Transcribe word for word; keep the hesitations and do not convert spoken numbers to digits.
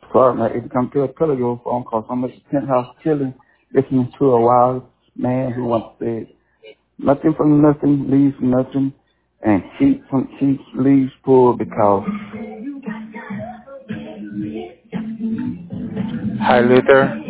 Sorry, man. It come to a telephone phone call. I'm at the penthouse chilling, listening to a wild man who once said, nothing from nothing leaves from nothing, and sheep from sheep leaves poor because. Hi, Luther.